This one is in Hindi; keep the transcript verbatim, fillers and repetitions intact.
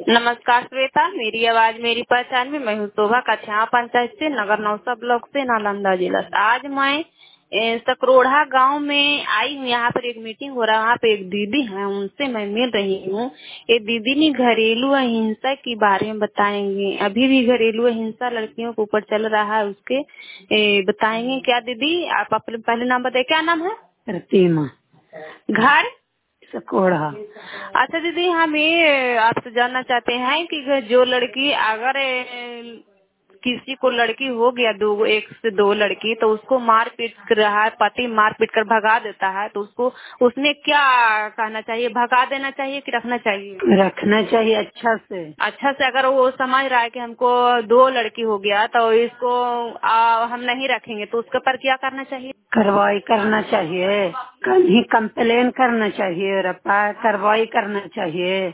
नमस्कार श्वेता, मेरी आवाज मेरी पहचान में। मैं हूँ शोभा कछावा पंचायत से, नगर नौसा ब्लॉक से, नालंदा जिला से। आज मैं ए, सकरोढ़ा गांव में आई हूँ। यहाँ पर एक मीटिंग हो रहा है। वहाँ पे एक दीदी है, उनसे मैं मिल रही हूँ। ये दीदी ने घरेलू हिंसा के बारे में बताएंगे। अभी भी घरेलू हिंसा लड़कियों के ऊपर चल रहा है, उसके ए, बताएंगे। क्या दीदी, आप अपने पहले नाम बताइए, क्या नाम है? प्रतिमा घर सकोड़ा। अच्छा दीदी, हम ये आपसे जानना चाहते हैं कि जो लड़की अगर ए, किसी को लड़की हो गया, दो एक से दो लड़की, तो उसको मार पीट कर रहा है, पति मार पीट कर भगा देता है, तो उसको उसने क्या कहना चाहिए? भगा देना चाहिए कि रखना चाहिए? रखना चाहिए अच्छा से। अच्छा से। अगर वो समझ रहा है कि हमको दो लड़की हो गया तो इसको आ, हम नहीं रखेंगे, तो उसके ऊपर क्या करना चाहिए? कार्रवाई करना चाहिए, कहीं कंप्लेन करना चाहिए और कार्रवाई करना चाहिए।